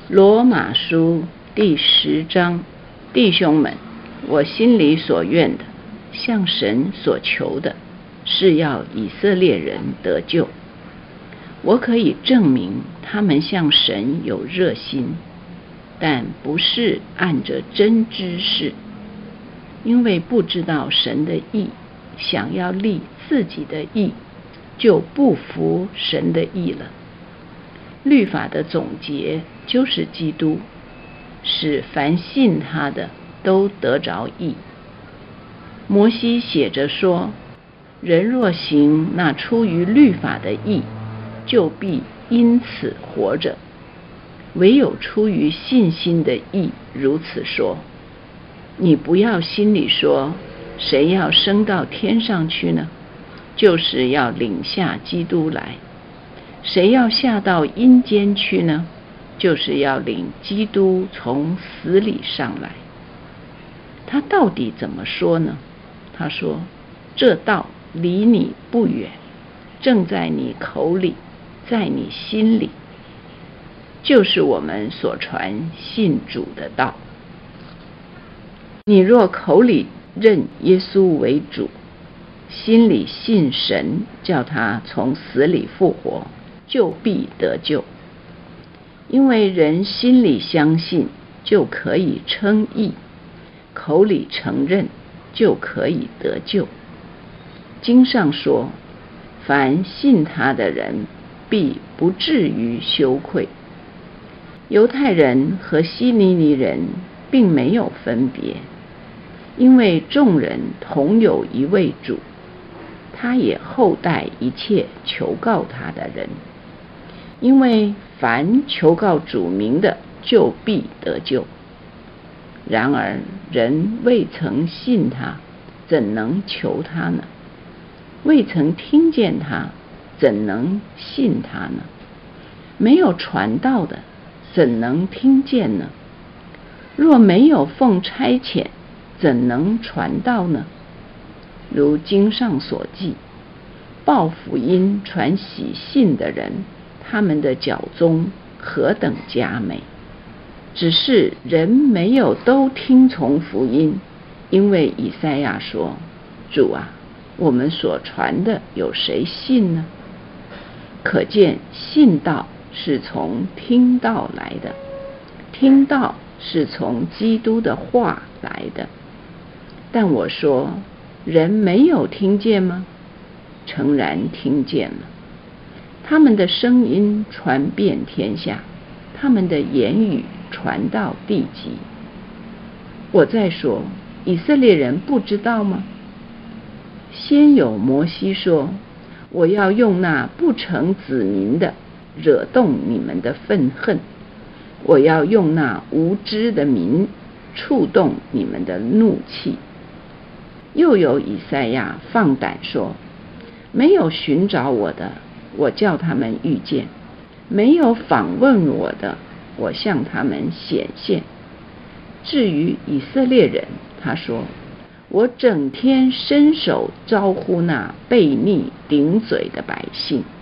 罗马书第10章，弟兄们，我心里所愿的，向神所求的，是要以色列人得救。我可以证明他们向神有热心，但不是按着真知识，因为不知道神的义，想要立自己的义，就不服神的义了。律法的总结就是基督，使凡信他的都得着义。摩西写着说，人若行那出于律法的义，就必因此活着。唯有出于信心的义，如此说。你不要心里说，谁要升到天上去呢？就是要领下基督来。谁要下到阴间去呢？就是要领基督从死里上来。他到底怎么说呢？他说，这道离你不远，正在你口里，在你心里，就是我们所传信主的道。你若口里认耶稣为主，心里信神，叫他从死里复活，就必得救。因为人心里相信，就可以称义，口里承认，就可以得救。经上说，凡信他的人，必不至于羞愧。犹太人和希利尼人并没有分别，因为众人同有一位主，他也厚待一切求告他的人。因为凡求告主名的，就必得救。然而人未曾信他，怎能求他呢？未曾听见他，怎能信他呢？没有传道的，怎能听见呢？若没有奉差遣，怎能传道呢？如经上所记，报福音传喜信的人，他们的脚踪何等佳美！只是人没有都听从福音，因为以赛亚说，主啊，我们所传的有谁信呢？可见信道是从听道来的，听道是从基督的话来的。但我说，人没有听见吗？诚然听见了。他们的声音传遍天下，他们的言语传到地极。我再说，以色列人不知道吗？先有摩西说，我要用那不成子民的惹动你们的愤恨，我要用那无知的民触动你们的怒气。又有以赛亚放胆说，没有寻找我的，我叫他们遇见；没有访问我的，我向他们显现。至于以色列人，他说，我整天伸手招呼那悖逆顶嘴的百姓。